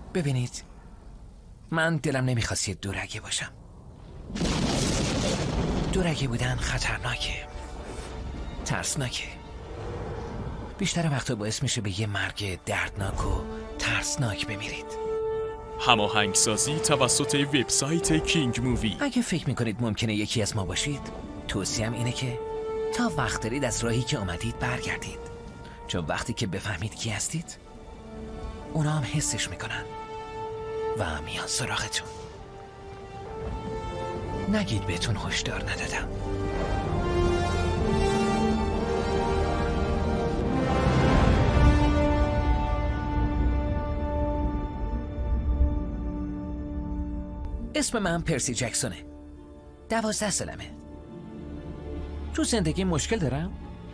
ببینید، من دلم نمیخواست یه دورگه باشم. دورگه بودن خطرناکه، ترسناکه. بیشتر وقتا باعث میشه به یه مرگ دردناک و ترسناک بمیرید. هماهنگسازی توسط وبسایت کینگ مووی. اگه فکر میکنید ممکنه یکی از ما باشید، توصیه‌ام اینه که تا وقت دارید از راهی که اومدید برگردید، چون وقتی که بفهمید کی هستید، اونا هم حسش میکنن و میان سراغتون. نگید بهتون هشدار ندادم. اسم من پرسی جکسونه. 12 سالمه. تو زندگی مشکل دارم؟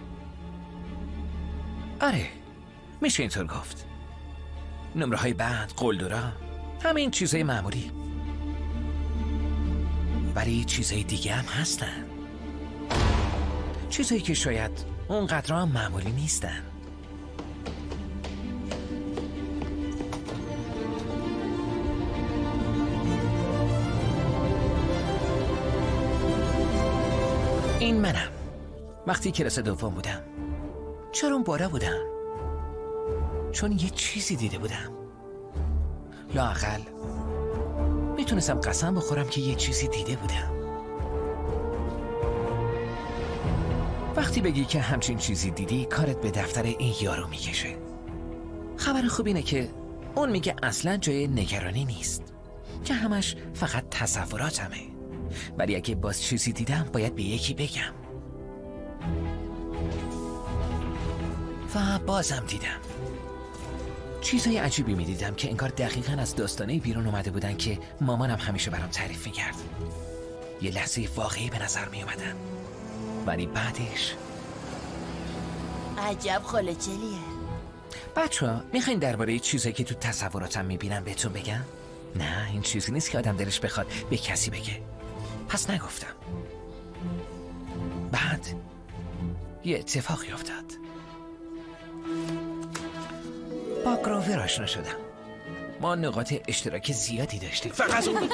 آره، میشه اینطور گفت. نمره های بد، قلدرا، همین چیزای معمولی. ولی چیزای دیگه هم هستن، چیزایی که شاید اونقدر هم معمولی نیستن. این منم. وقتی کلاس دوم بودم. چرا اون بالا بودم؟ چون یه چیزی دیده بودم. لااقل میتونستم قسم بخورم که یه چیزی دیده بودم. وقتی بگی که همچین چیزی دیدی، کارت به دفتر این یارو میکشه. خبر خوب اینه که اون میگه اصلا جای نگرانی نیست، که همش فقط تصوراتمه. ولی اگه باز چیزی دیدم باید به یکی بگم. و بازم دیدم چیزای عجیبی میدیدم که انگار دقیقاً از داستانه بیرون اومده بودن که مامانم همیشه برام تعریف میکرد. یه لحظه واقعی به نظر میومدن، ولی بعدش عجب خالجلیه. بچه‌ها میخواین درباره چیزایی که تو تصوراتم میبینم بهتون بگم؟ نه، این چیزی نیست که آدم دلش بخواد به کسی بگه. پس نگفتم. بعد یه اتفاقی افتاد. با گروور آشنا شدم. ما نقاط اشتراک زیادی داشتیم. فقط اون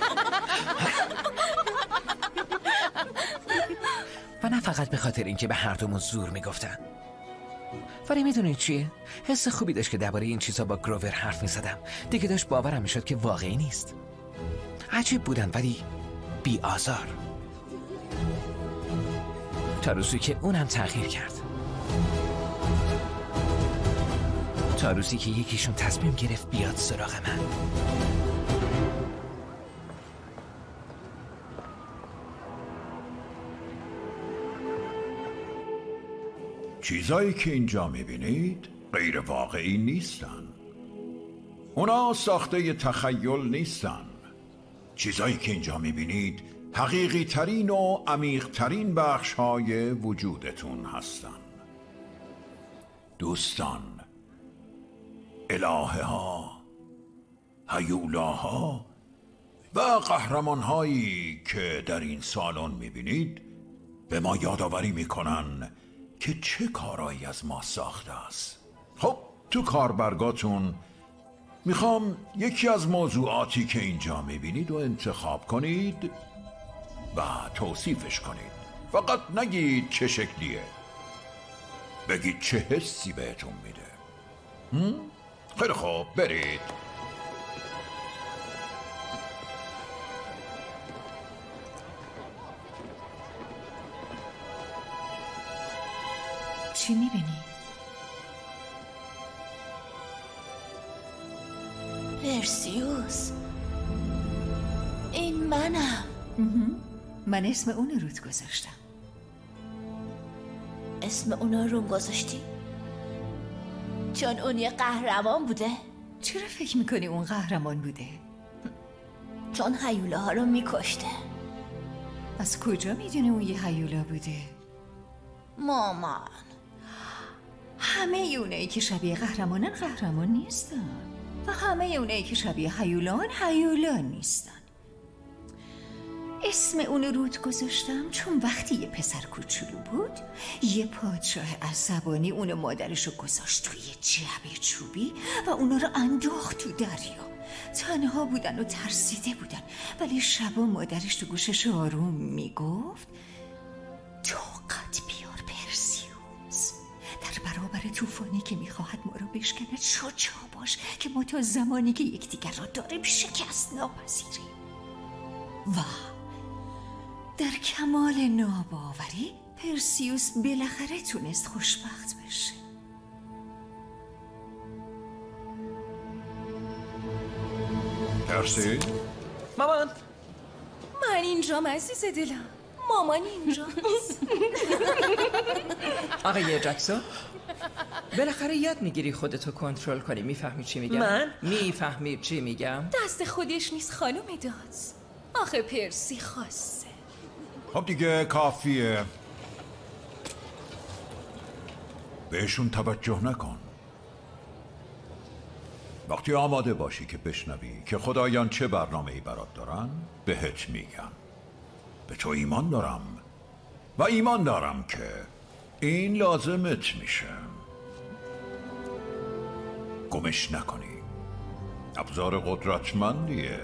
و نه فقط به خاطر اینکه به هر دومون زور میگفتن. ولی میدونید چیه؟ حس خوبی داشت که درباره این چیزا با گروور حرف میزدم. دیگه داشت باورم میشد که واقعی نیست. عجیب بودن ولی بی آزار. تا روزی که اونم تغییر کرد. تا روزی که یکیشون تصمیم گرفت بیاد سراغ من. چیزایی که اینجا میبینید غیر واقعی نیستن. اونا ساخته تخیل نیستن. چیزایی که اینجا میبینید حقیقی ترین و عمیق ترین بخش های وجودتون هستن. دوستان، الهه ها، هیولاها و قهرمان هایی که در این سالن میبینید به ما یادآوری میکنن که چه کارایی از ما ساخته است. خب تو کاربرگاتون میخوام یکی از موضوعاتی که اینجا میبینید رو انتخاب کنید و توصیفش کنید. فقط نگید چه شکلیه، بگید چه حسی بهتون میده. خیلی خوب، برید. چی میبینی؟ پرسیوس، این منم. من اسم اون رود گذاشتم. اسم اونا رو گذاشتی؟ چون اون یه قهرمان بوده؟ چرا فکر میکنی اون قهرمان بوده؟ چون هیوله ها رو میکشته. از کجا میدونی اون یه هیولا بوده؟ مامان، همه اونایی که شبیه قهرمانن قهرمان نیستن و همه اونایی که شبیه هیولان هیولان نیستن. اسم اون رود گذاشتم چون وقتی یه پسر کوچولو بود یه پادشاه عصبانی اون مادرشو گذاشت توی جعبه چوبی و اونا رو انداخت تو دریا. تنها بودن و ترسیده بودن، ولی شبا مادرش تو گوشش آروم میگفت طاقت بیار پرسیوس، در برابر طوفانی که میخواهد ما رو بشکند شجاع باش که ما تا زمانی که یکدیگر را داریم شکست ناپذیریم. و در کمال ناباوری پرسیوس بالاخره تونست خوشبخت بشه. پرسی؟ مامان، من اینجام عزیز دلم، مامان اینجاست. آقای جکسون، بالاخره یاد میگیری خودتو کنترل کنی. میفهمی چی میگم؟ من؟ میفهمی چی میگم؟ دست خودش نیست خانم داتس، آخه پرسی خواسته. خب دیگه کافیه، بهشون توجه نکن. وقتی آماده باشی که بشنوی که خدایان چه برنامه‌ای برات دارن بهت میگم. به تو ایمان دارم و ایمان دارم که این لازمت میشه. گمش نکنی، ابزار قدرتمندیه.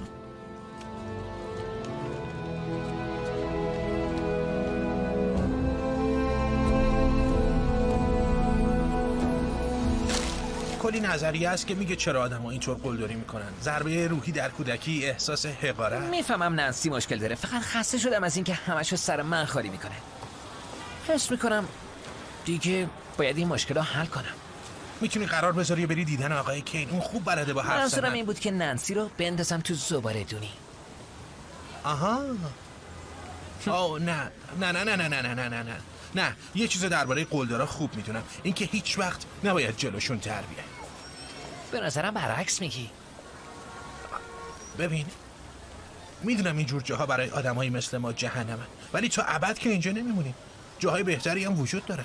کلی نظریه است که میگه چرا آدم‌ها اینطور قلدری میکنن. ضربه روحی در کودکی، احساس حقارت. میفهمم نانسی مشکل داره، فقط خسته شدم از اینکه همشو سر من خالی میکنه. حس میکنم دیگه باید این مشکل رو حل کنم. میتونی قرار بذاری بری دیدن آقای کین، اون خوب بلده با حرف منظورم زدن. این بود که نانسی رو بندازم تو زباله دونی. آها. آه نه نه نه نه نه نه نه نه نه نه، یه چیز درباره قلدرها خوب میدونم، اینکه هیچ وقت نباید جلوشون در بیای. به نظرم برعکس میگی. ببین، میدونم اینجور جاها برای آدمایی مثل ما جهنمه، ولی تا ابد که اینجا نمیمونیم. جاهای بهتری هم وجود داره.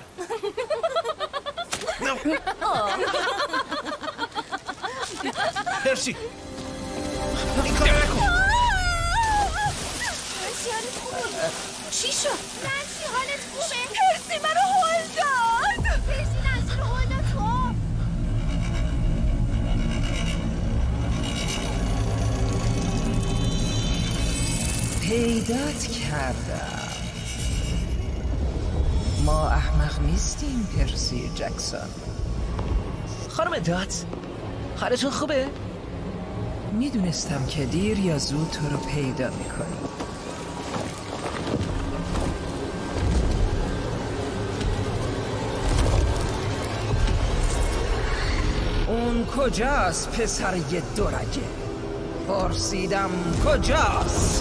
پرسی، این کار نکن. چی شد؟ نانسی حالت خوبه؟ پرسی منو هول داد. پرسی نانسی رو هول داد تو. پیدات کردم. ما احمق نیستیم پرسی جکسون. خانم دات، حالتون خوبه؟ میدونستم که دیر یا زود تو رو پیدا میکنی. اون کجاست پسر یه دورگه؟ پرسیدم کجاست؟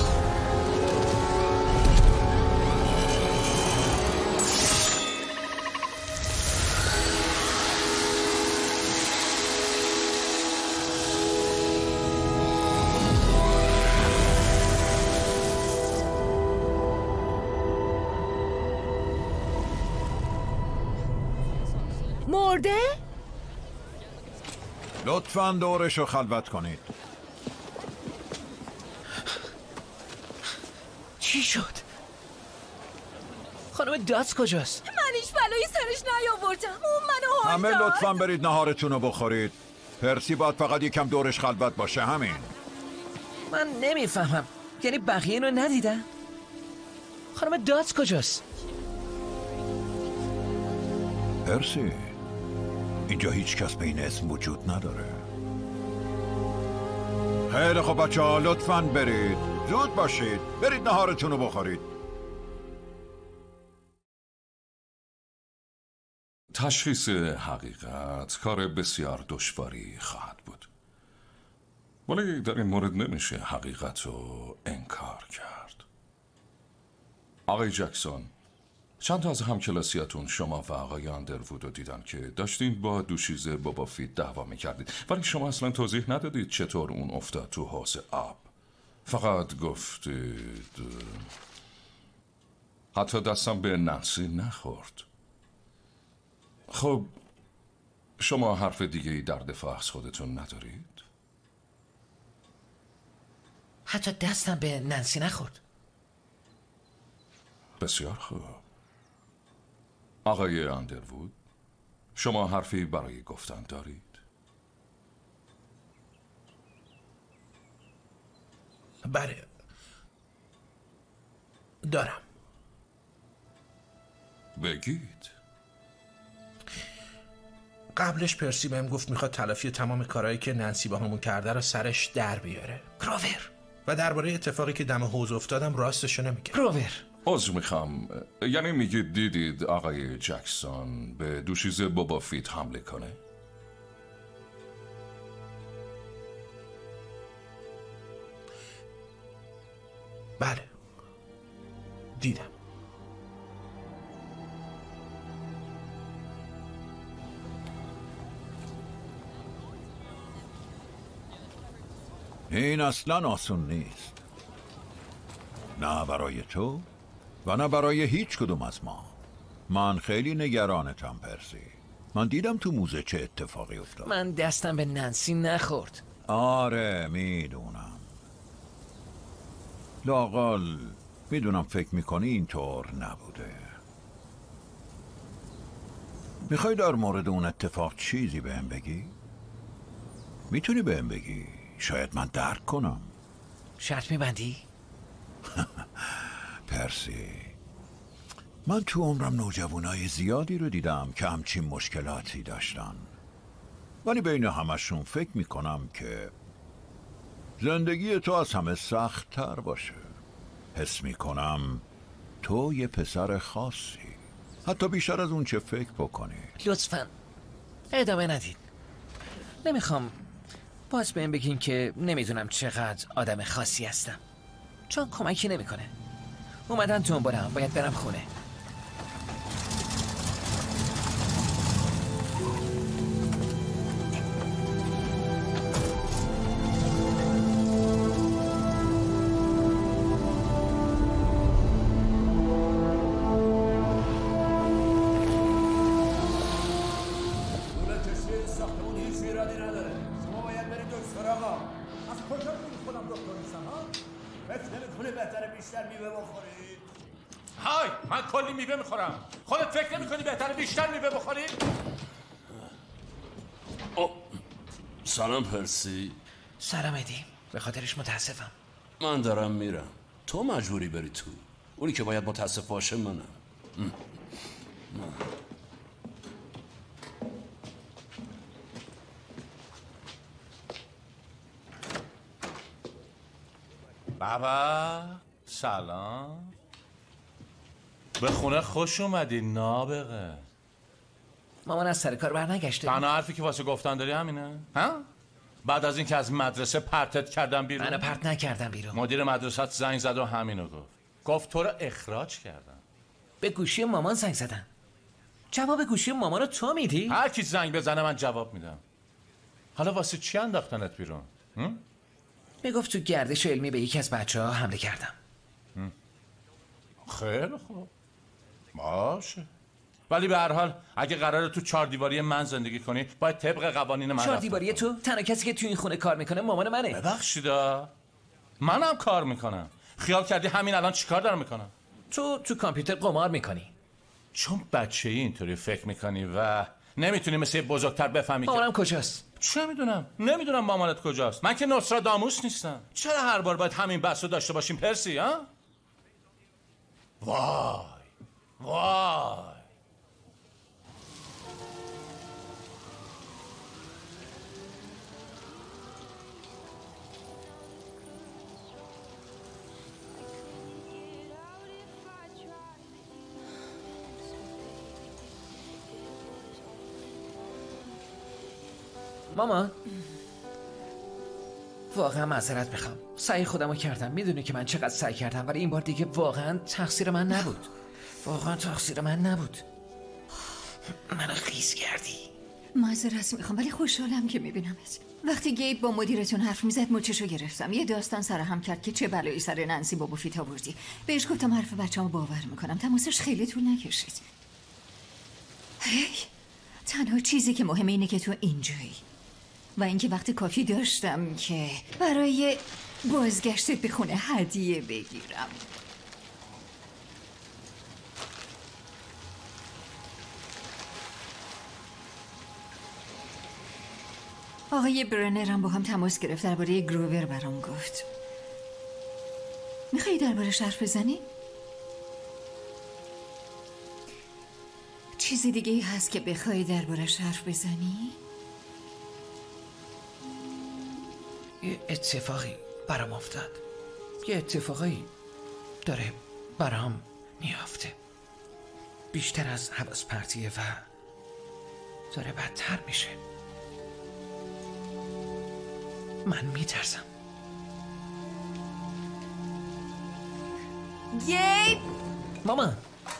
مرده؟ لطفاً دورشو خلوت کنید. چی شد؟ خانم دات کجاست؟ من هیچ بلایی سرش نیاوردم، اون منو هول همه داد. لطفاً برید نهارتون رو بخورید. پرسی باید فقط یکم دورش خلوت باشه، همین. من نمیفهمم، یعنی بقیه اینو ندیدن؟ خانم دات کجاست؟ پرسی، اینجا هیچ کس به این اسم وجود نداره. خیلی خب بچه ها، لطفاً برید، زود باشید، برید نهارتون رو بخورید. تشخیص حقیقت کار بسیار دشواری خواهد بود، ولی در این مورد نمیشه حقیقت رو انکار کرد. آقای جکسون، چند تا از همکلاسیاتون شما و آقای آندروود رو دیدن که داشتین با دوشیزه بابا فیت دعوا میکردید، ولی شما اصلا توضیح ندادید چطور اون افتاد تو حوض آب. فقط گفتید حتی دستم به نانسی نخورد. خب شما حرف دیگه‌ای در دفاع از خودتون ندارید؟ حتی دستم به نانسی نخورد. بسیار خوب. آقای اندروود، شما حرفی برای گفتن دارید؟ بله دارم. بگید. قبلش پرسی بهم گفت میخواد تلافی تمام کارهایی که نانسی با همون کرده رو سرش در بیاره. گروور. و درباره اتفاقی که دم حوض افتادم راستشو نمیگه. گروور. عذر میخوام، یعنی میگید دیدید آقای جکسون به دوشیزه بابا فیت حمله کنه؟ بله دیدم. این اصلا آسون نیست، نه برای تو و نه برای هیچ کدوم از ما. من خیلی نگرانتم پرسی. من دیدم تو موزه چه اتفاقی افتاد. من دستم به نانسی نخورد. آره میدونم، لااقل میدونم فکر میکنی اینطور نبوده. میخوای در مورد اون اتفاق چیزی بهم بگی؟ میتونی بهم بگی؟ شاید من درک کنم. شرط میبندی؟ پرسی، من تو عمرم نوجوانای زیادی رو دیدم که همچین مشکلاتی داشتن، ولی بین همشون فکر میکنم که زندگی تو از همه سخت تر باشه. حس میکنم تو یه پسر خاصی، حتی بیشتر از اون چه فکر بکنی. لطفاً ادامه ندید. نمیخوام باز بهم بگین که نمیدونم چقدر آدم خاصی هستم، چون کمکی نمیکنه. اومدن دنبالم، باید برم خونه. های، من کلی میوه میخورم. خودت فکر نمی‌کنی بهتره بیشتر میوه بخوری؟ سلام پرسی. سلام ادی، به خاطرش متاسفم. من دارم میرم، تو مجبوری بری تو. اونی که باید متاسف باشه منم. بابا سلام، به خونه خوش اومدی نابغه. مامان از سر کار برنگشته. تنها حرفی که واسه گفتن داری همینه؟ ها؟ بعد از اینکه از مدرسه پرتت کردم بیرون؟ منو پرت نکردم بیرون. مدیر مدرسه زنگ زد و همینو گفت تو رو اخراج کردن. به گوشی مامان زنگ زدن. جواب گوشی مامان رو تو میدی؟ هر کی زنگ بزنه من جواب میدم. حالا واسه چی انداختنت بیرون؟ میگفت تو گردش علمی به یکی از بچه‌ها حمله کردم. خیلی خوب، باشه. ولی به هر حال اگه قراره تو 4 دیواری من زندگی کنی باید طبق قوانین من 4 دیواری تو؟ تنها کسی که تو این خونه کار میکنه مامان منه. ببخشیدا، منم کار میکنم. خیال کردی همین الان چیکار دارم میکنم؟ تو کامپیوتر قمار میکنی. چون بچه ای اینطوری فکر میکنی و نمیتونی مثل بزرگتر بفهمی. مامانم کجاست؟ چه میدونم؟ نمیدونم مامانت کجاست. من که نوستراداموس نیستم. چرا هر بار باید همین بحث رو داشته باشیم پرسی؟ ها؟ وای مامان، واقعا معذرت میخوام. سعی خودمو کردم، میدونی که من چقدر سعی کردم، ولی این بار دیگه واقعا تقصیر من نبود. منو خیس کردی. معذرت میخوام ولی خوشحالم که میبینمت. وقتی گیب با مدیرتون حرف میزد مچشو گرفتم. یه داستان سرهم کرد که چه بلایی سر نانسی بابا فیت آوردی. بهش گفتم حرف بچه‌مو باور میکنم. تماسش خیلی طول نکشید. هی، تنها چیزی که مهمه اینه که تو اینجایی و اینکه وقت کافی داشتم که برای بازگشتت به خونه هدیه بگیرم. آقای برنرم با هم تماس گرفت، درباره گروور برام گفت. میخوایی دربارش حرف بزنی؟ چیزی دیگه ای هست که بخوای دربارش حرف بزنی؟ یه اتفاقی برام افتاد. یه اتفاقی داره برام میافته. بیشتر از حواس پرتیه و داره بدتر میشه. من میترسم. گیب! مامان،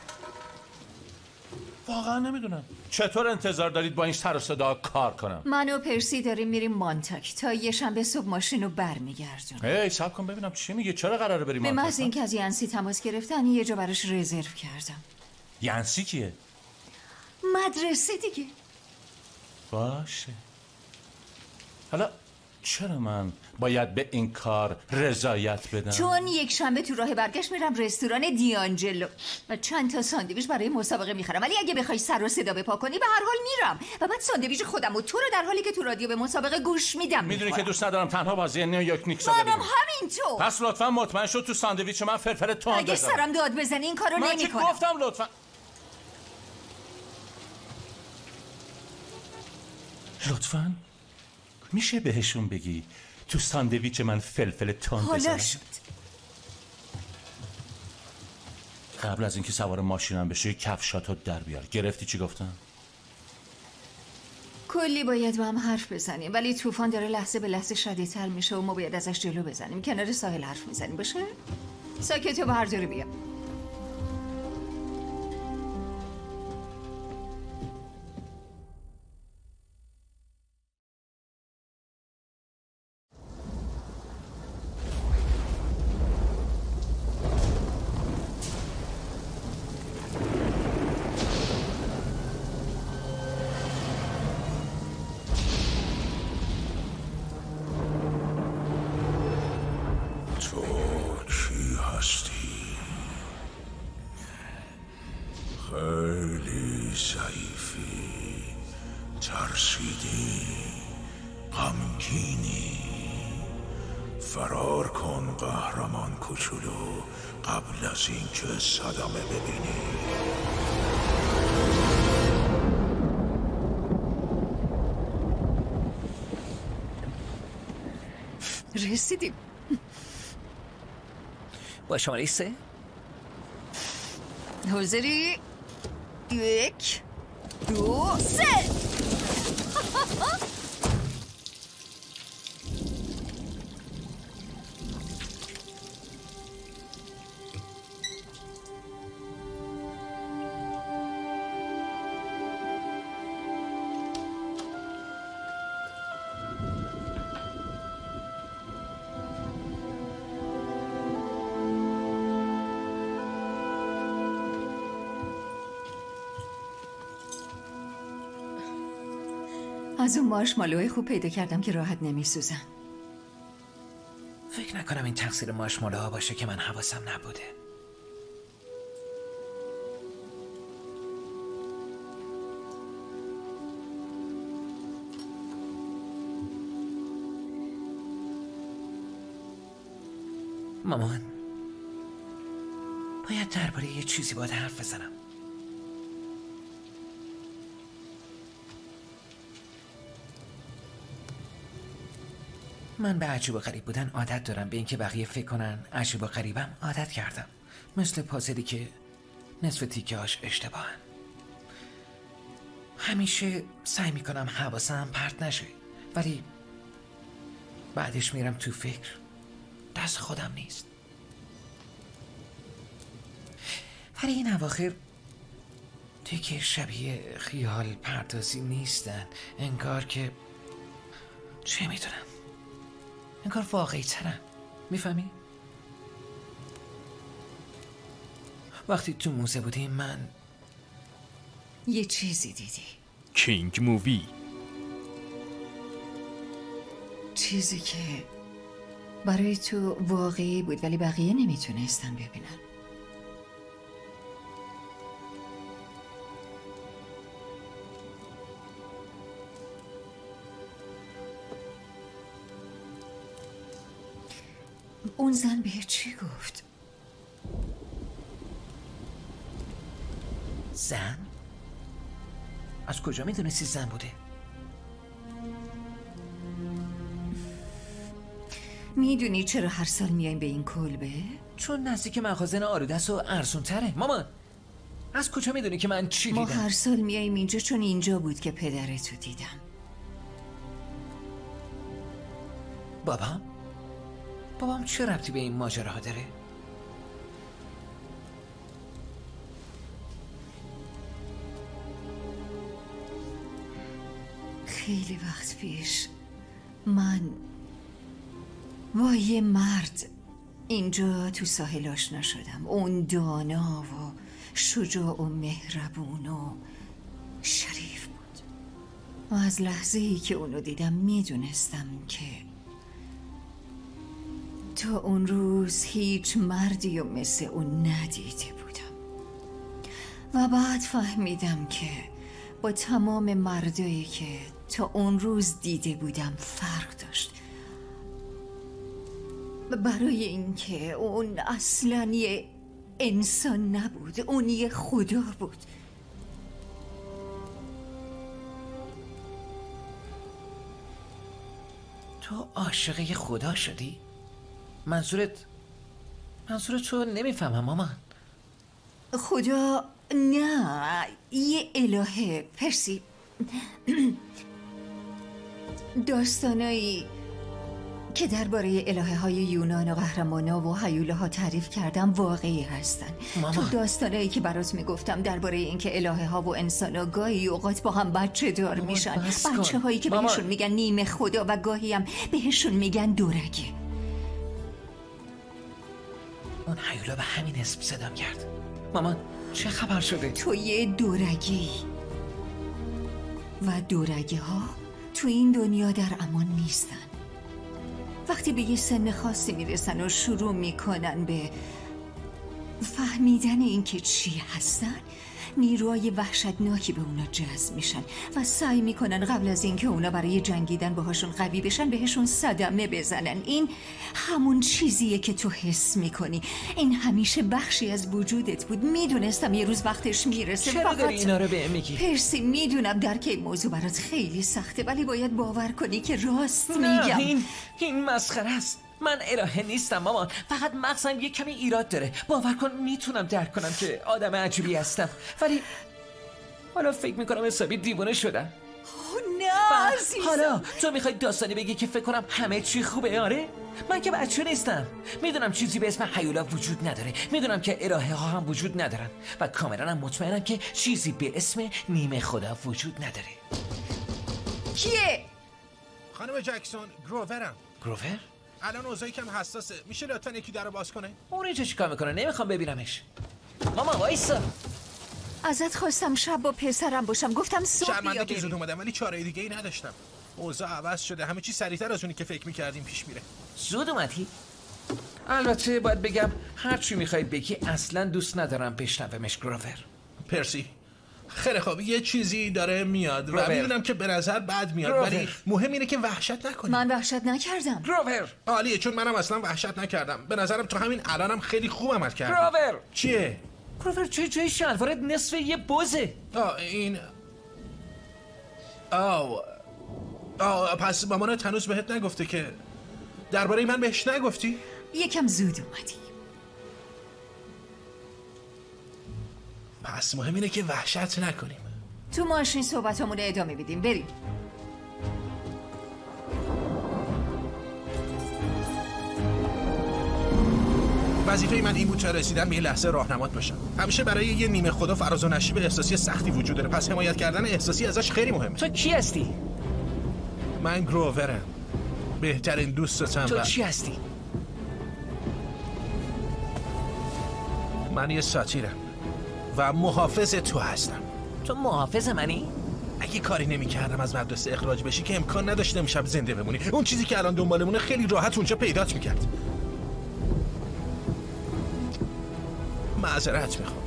واقعا نمیدونم چطور انتظار دارید با این سر و صدا کار کنم. من و پرسی داریم میریم مانتاک تا یه شنبه صبح ماشین رو برمیگردونم. هی صبر کن ببینم چی میگه. چرا قراره بریم به مانتاک؟ محض اینکه از ینسی تماس گرفتن یه جا براش رزرو کردم. ینسی کیه؟ مدرسه دیگه. باشه. حالا چرا من باید به این کار رضایت بدم؟ چون یک شنبه تو راه برگشت میرم رستوران دیانجلو و چند تا ساندویچ برای مسابقه میخرم، ولی اگه بخوای سر و صدا بپا کنی به هر حال میرم و بعد ساندویچ خودم و تو رو در حالی که تو رادیو به مسابقه گوش میدم. میدونی که دوست ندارم تنها بازی نیویورک نیکس رو ببینم. منم همینطور. پس لطفا مطمئن شو تو ساندویچ من فلفل تند اگه بذار. سرم داد بزنی این کارو من نمیکنم. من گفتم لطفا. لطفا میشه بهشون بگی تو ساندویچ من فلفل تند بذارن؟ حالا شد. قبل از اینکه سوار ماشینم بشه کفشاتو در بیار. گرفتی چی گفتم؟ کلی باید با هم حرف بزنیم، ولی طوفان داره لحظه به لحظه شدیدتر میشه و ما باید ازش جلو بزنیم. کنار ساحل حرف میزنیم باشه؟ ساکتو برداری بیا. خیلی ضعیفی، ترسیدی، غمگینی. فرار کن قهرمان کوچولو قبل از اینکه صدمه ببینی. رسیدیم. با شماره 3 حاضری؟ 1 2 3. از اون مارشمالوهای خوب پیدا کردم که راحت نمیسوزن. فکر نکنم این تقصیر مارشمالوها باشه که من حواسم نبوده. مامان، باید درباره یه چیزی باید حرف بزنم. من به عجیب و غریب بودن عادت دارم، به اینکه بقیه فکر کنن عجیب و غریبم عادت کردم، مثل پازلی که نصف تیکه هاش اشتباهن. همیشه سعی میکنم حواسم پرت نشه، ولی بعدش میرم تو فکر، دست خودم نیست. ولی این اواخر دیگه شبیه خیال پردازی نیستن، انگار که چه میدونم، انگار واقعی ترم. میفهمی؟ وقتی تو موزه بودیم من یه چیزی دیدی. کینگ مووی. چیزی که برای تو واقعی بود ولی بقیه نمیتونستن ببینن. اون زن به چی گفت؟ زن؟ از کجا میدونستی زن بوده؟ میدونی چرا هر سال میایم به این کلبه؟ چون نزدیک مخازن آرودست و ارزون تره. مامان از کجا میدونی که من چی دیدم؟ ما هر سال میایم اینجا چون اینجا بود که پدرتو دیدم. بابام چه ربطی به این ماجراها داره؟ خیلی وقت پیش من با یه مرد اینجا تو ساحل آشنا شدم. اون دانا و شجاع و مهربون و شریف بود و از لحظه‌ای که اونو دیدم میدونستم که تا اون روز هیچ مردی و مثل اون ندیده بودم و بعد فهمیدم که با تمام مردایی که تا اون روز دیده بودم فرق داشت. برای اینکه اون اصلاً یه انسان نبود، اون یه خدا بود. تو عاشق یه خدا شدی؟ منظورت تو نمیفهمم مامان. خدا نه، یه الهه. پرسی داستانایی که درباره الهه های یونان و قهرمانا و هیوله ها تعریف کردم واقعی هستن. تو داستانایی که برات میگفتم درباره اینکه الهه ها و انسان ها گاهی اوقات با هم بچه دار میشن، بچه هایی که بهشون میگن نیمه خدا و گاهی هم بهشون میگن دورگه. اون هیولا به همین اسم صدام کرد. مامان چه خبر شده؟ تو یه دورگی و دورگه ها تو این دنیا در امان نیستن. وقتی به یه سن خاصی میرسن و شروع میکنن به فهمیدن اینکه چی هستن، نیروهای وحشتناکی به اونا جذب میشن و سعی میکنن قبل از اینکه اونا برای جنگیدن باهاشون قوی بشن بهشون صدمه بزنن. این همون چیزیه که تو حس میکنی. این همیشه بخشی از وجودت بود. میدونستم یه روز وقتش میرسه. چرا داری اینا رو بهم میگی؟ پرسی میدونم درک این موضوع برات خیلی سخته ولی باید باور کنی که راست میگم. این مسخره است. من الهه نیستم مامان، فقط مغزم یه کمی ایراد داره. باور کن میتونم درک کنم که آدم عجیبی هستم ولی حالا فکر میکنم حسابی دیوانه شدم. نه حالا تو میخوای داستانی بگی که فکر کنم همه چی خوبه؟ آره من که بچه نیستم. میدونم چیزی به اسم هیولا وجود نداره، میدونم که الهه ها هم وجود ندارن و کاملا هم مطمئنم که چیزی به اسم نیمه خدا وجود نداره. کیه؟ خانم جکسون، گروورم. گروور؟ الان اوضاعی کم حساسه، میشه لطفا یکی درو باز کنه؟ اون اینجا چیکار میکنه؟ نمیخوام ببینمش. ماما وایسا. ازت خواستم شب با پسرم باشم، گفتم صبح بیا. شرمنده که زود اومدم ولی چاره دیگه ای نداشتم. اوضاع عوض شده، همه چی سریعتر از اونی که فکر میکردیم پیش میره. زود اومدی؟ البته باید بگم هر چی میخوای بگی اصلا دوست ندارم بشنومش گروور. پرسی خیلی خوب، یه چیزی داره میاد و میدونم که به نظر بد میاد ولی مهم اینه که وحشت نکنی. من وحشت نکردم. گروور عالیه، چون منم اصلا وحشت نکردم. به نظرم تو همین الانم خیلی خوب عمل کردی. گروور چیه؟ گروور جای شلوارت نصف یه بزه. این پس مامانت هنوز بهت نگفته که درباره من بهش نگفتی؟ یکم زود اومدی. پس مهم اینه که وحشت نکنیم. تو ماشین صحبتامون ادامه بدیم. بریم. وظیفه من این بود تا رسیدن به یه لحظه راهنمات باشم. همیشه برای یه نیمه خدا فراز و نشیب احساسی سختی وجود داره، پس حمایت کردن احساسی ازش خیلی مهمه. تو کی هستی؟ من گروورم، بهترین دوستتم. تو چی هستی؟ من یه ساتیرم و محافظ تو هستم. تو محافظ منی؟ اگه کاری نمی‌کردم از مدرسه اخراج بشی که امکان نداشت امشب زنده بمونی. اون چیزی که الان دنبالمونه خیلی راحت اونجا پیدات می‌کرد. معذرت میخوام.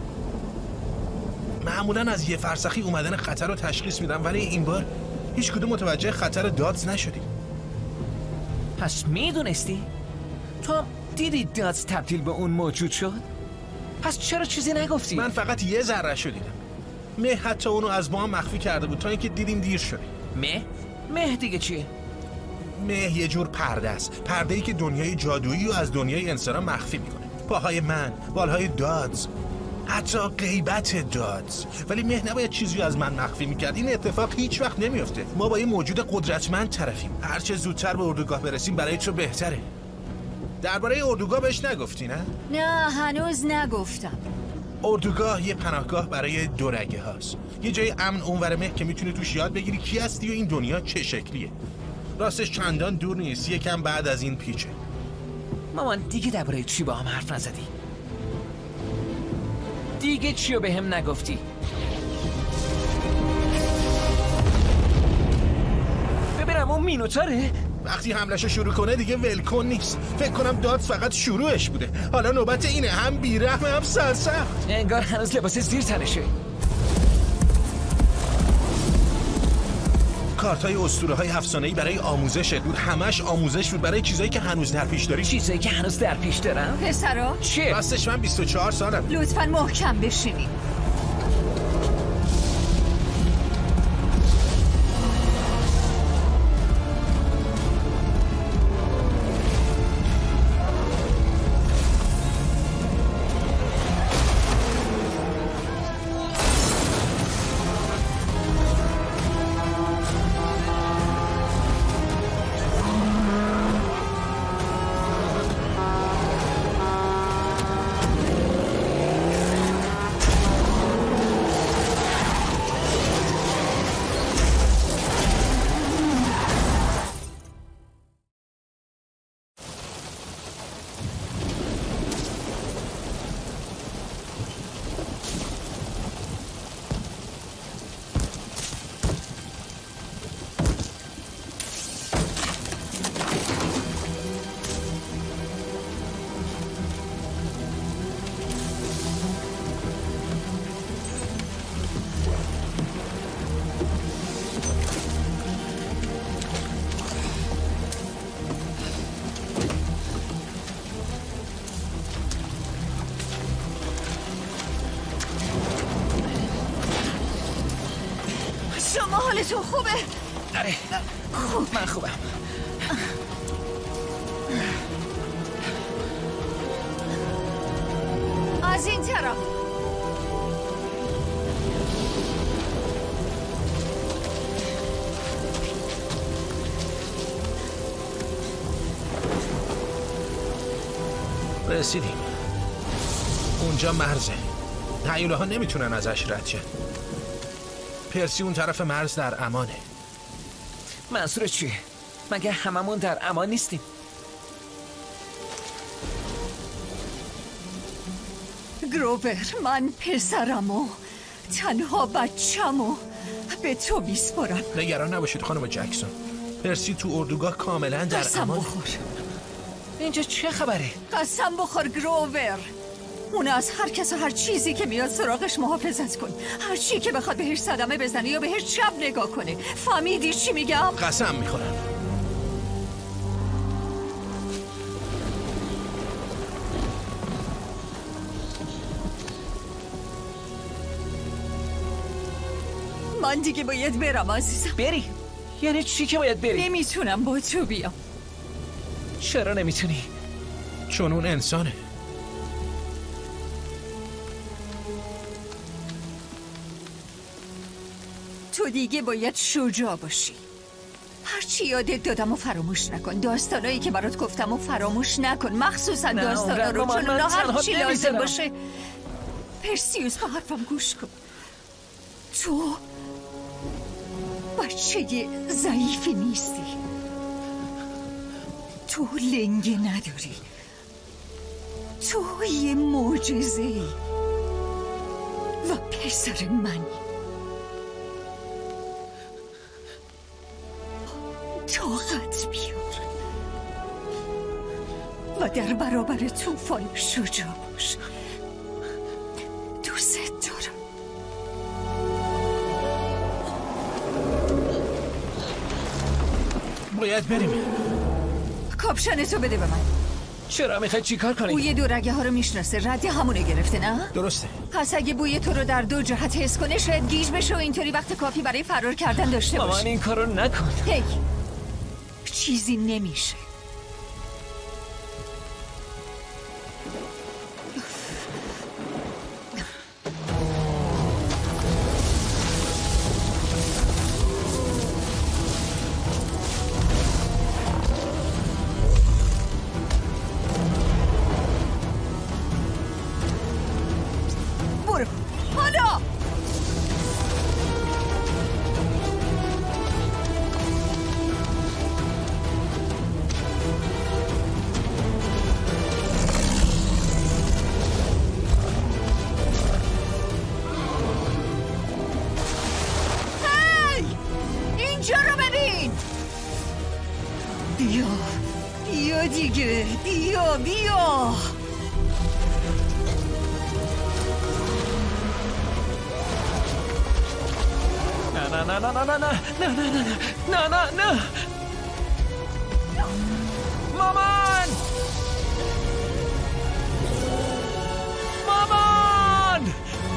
معمولا از یه فرسخی اومدن خطر رو تشخیص میدم، ولی این بار هیچ کدوم متوجه خطر دادز نشدیم. پس میدونستی؟ تو دیدی دادز تبدیل به اون موجود شد؟ پس چرا چیزی نگفتی؟ من فقط یه ذره‌شو دیدم. مه حتی اونو از ما هم مخفی کرده بود تا اینکه دیدیم دیر شده. مه دیگه چیه؟ مه یه جور پرده است. پرده‌ای که دنیای جادویی رو از دنیای انسان مخفی میکنه. پاهای من، بالهای دادز، حتی غیبت دادز. ولی مه نباید چیزی از من مخفی میکرد. این اتفاق هیچ وقت نمیفته. ما با یه موجود قدرتمند طرفیم. هرچه زودتر به اردوگاه برسیم برای تو بهتره. درباره اردوگاه بهش نگفتی نه؟ نه هنوز نگفتم. اردوگاه یه پناهگاه برای دورگه هاست. یه جای امن اونور مه که میتونی توش یاد بگیری کی هستی و این دنیا چه شکلیه. راستش چندان دور نیست، یکم بعد از این پیچه. مامان دیگه درباره چی با هم حرف نزدی؟ دیگه چی رو به هم نگفتی؟ ببینم اون مینوتاره؟ وقتی حمله‌شو شروع کنه دیگه ولکن نیست. فکر کنم دادز فقط شروعش بوده. حالا نوبت اینه، هم بیرحم هم سرسخت. انگار هنوز لباس زیر تنشه. کارتای اسطوره‌های افسانه‌ای برای آموزشت بود. همش آموزش بود برای چیزایی که هنوز در پیش داری. چیزایی که هنوز در پیش دارم؟ پسرا چیه؟ راستش من 24 سالم. لطفاً محکم بشینید. شما حالتون خوبه؟ آره خوب، من خوبم. از این طرف. رسیدیم. اونجا مرزه. هیوله ها نمیتونن ازش رد شن. پرسی اون طرف مرز در امانه. منظور چیه؟ مگه هممون در امان نیستیم؟ گروور، من پسرمو، تنها بچه‌مو به تو میسپارم. نگران نباشید خانم جکسون. پرسی تو اردوگاه کاملا در قسم امانه. بخور. اینجا چه خبره؟ قسم بخور گروور. اون از هر کس و هر چیزی که میاد سراغش محافظت کن. هر چی که بخواد بهش صدمه بزنه یا بهش چپ نگاه کنه. فهمیدی چی میگم؟ قسم میخورم. من دیگه باید برم عزیزم. بری؟ یعنی چی که باید بری؟ نمیتونم با تو بیام. چرا نمیتونی؟ چون اون انسانه. تو دیگه باید شجاع باشی. هرچی یادت دادم و فراموش نکن. داستانایی که برات گفتم و فراموش نکن، مخصوصا داستانا رو، چون اونا هرچی لازم باشه. پرسیوس با حرفم گوش کن. تو بچه ضعیفی نیستی. تو لنگه نداری. تو یه معجزه‌ای و پسر منی. طاقت بیار و در برابر طوفان شجاع باش. دوست دارم. باید بریم. کاپشنتو بده به من. چرا میخوای چی کار کنی؟ بوی دورگه ها رو میشناسه. ردی همونه گرفته نه؟ درسته. پس اگه بوی تو رو در دو جهت حس کنه شاید گیج بشه و اینطوری وقت کافی برای فرار کردن داشته باشه. مامان این کارو نکن. هی چیزی نمیشه. بیا دیگه، بیا نه نه نه نه نه نه نه نه نه نه نه مامان مامان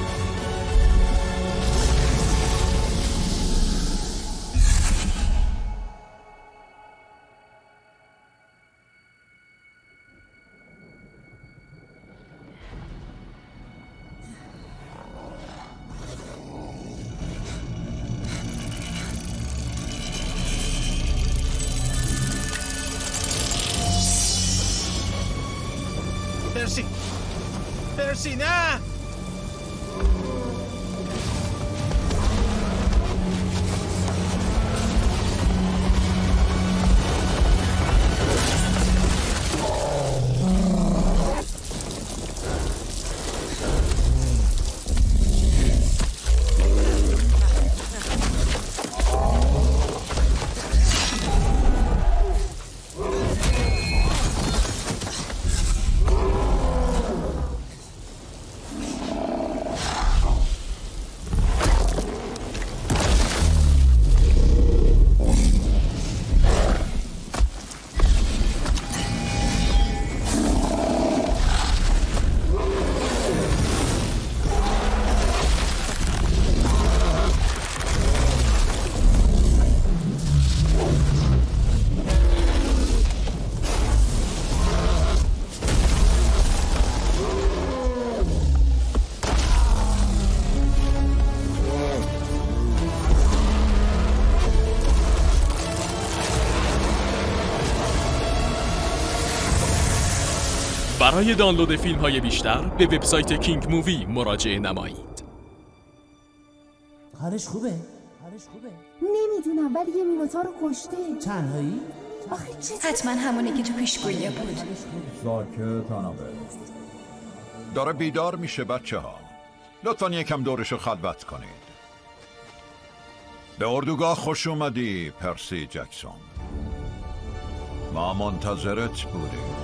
پرسی نه. برای دانلود فیلم های بیشتر به وبسایت کینگ مووی مراجعه نمایید. حالش خوبه؟ نمیدونم ولی یه مینوتار رو کشته. تنهایی؟ حتما همونه که تو پیشگویی بود. ساکت آنابل. داره بیدار میشه بچه ها. لطفا یکم دورشو خلوت کنید. به اردوگاه خوش اومدی پرسی جکسون. ما منتظرت بودیم.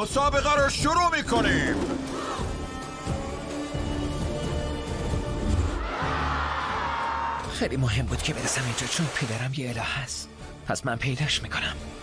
مسابقه رو شروع میکنیم. خیلی مهم بود که برسم اینجا چون پدرم یه اله هست. پس من پیداش میکنم.